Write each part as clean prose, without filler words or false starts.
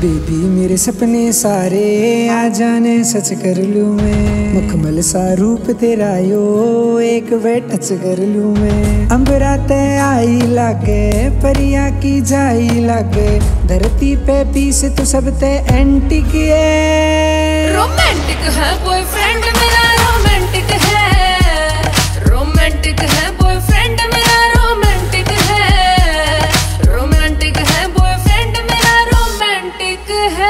Baby मेरे सपने सारे आ जाने सच कर लूं मैं, मखमल सा रूप तेरा यो एक वे टच कर लूं मैं। अंबराते आई लागे परिया की जाई लागे, धरती पे पीस तू सब ते एंटिक है। रोमांटिक है बॉयफ्रेंड मेरा, रोमांटिक है, रोमांटिक है बॉयफ्रेंड मेरा, रोमांटिक है, रोमांटिक है बॉयफ्रेंड मेरा, रोमांटिक है।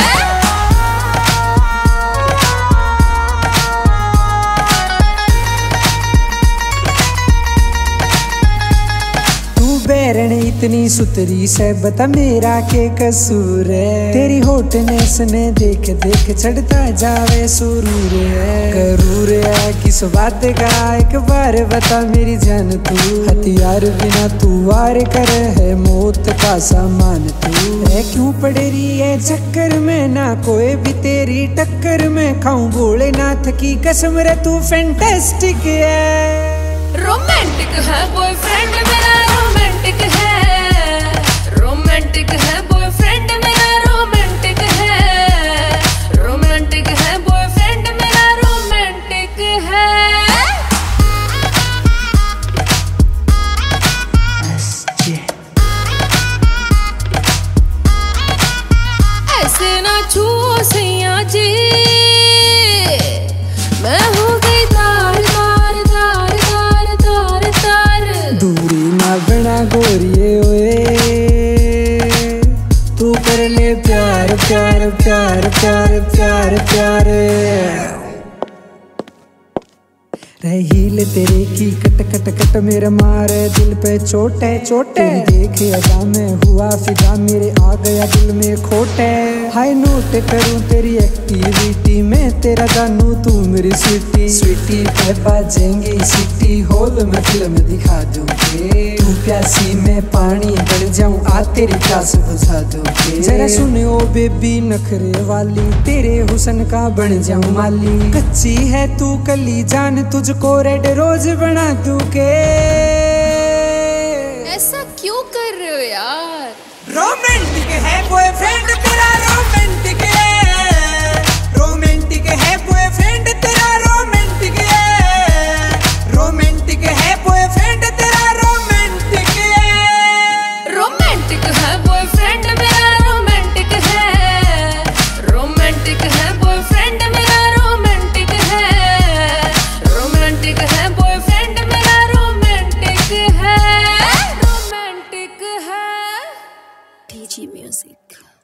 बैरण इतनी सुतरी से बता मेरा के कसूर है, तेरी होटनेस ने देख देख चढ़ता जावे सुरूर है। करूर है किस बात का एक बार बता मेरी जान, तू हथियार बिना तू वार कर है मौत का सामान तू है। क्यों पड़ रही है चक्कर में ना कोई भी तेरी टक्कर में, खाऊं भोलेनाथ की कसम रे तू फैंटास्टिक है। रोमांटिक है बॉयफ्रेंड मेरा, रोमांटिक है, रोमांटिक है बॉयफ्रेंड मेरा, रोमांटिक है, रोमांटिक है बॉयफ्रेंड मेरा, रोमांटिक है। ऐसे ना छुओ सैया जी, मैं हो गई तार तार तार तार तार तार। दूरी ना बना गोरिए ओए, तू कर ले प्यार प्यार प्यार प्यार प्यार प्यार। रहील तेरे की कट कट कट मेरा मारे दिल पे चोटे चोटे, देखे अदा में हुआ फिदा मेरे आ गया दिल में खोटे। हाई नोट करूं तेरी एक्टिविटी में तेरा जानू तू मेरी स्वीटी स्वीटी पे बाजेंगी सिटी हॉल में फिल्म दिखा दूंगी, तू प्यासी में पानी बन जाऊं आ तेरी प्यास बुझा दूंगी। जरा सुने ओ बेबी नखरे वाली, तेरे हुस्न का बन जाऊं माली, कच्ची है तू कली जान तुझको रेड रोज बना दूंगे। ऐसा क्यों कर रहे हो यार? रोमांटिक है बॉयफ्रेंड तेरा, रोमांटिक है, रोमांटिक है बॉयफ्रेंड तेरा, रोमांटिक है, रोमांटिक है बॉयफ्रेंड तेरा, रोमांटिक है। रोमांटिक है बॉयफ्रेंड मेरा, रोमांटिक है, रोमांटिक है बॉयफ्रेंड मेरा, रोमांटिक है, रोमांटिक है बॉयफ्रेंड मेरा, रोमांटिक है, रोमांटिक है। TG Music।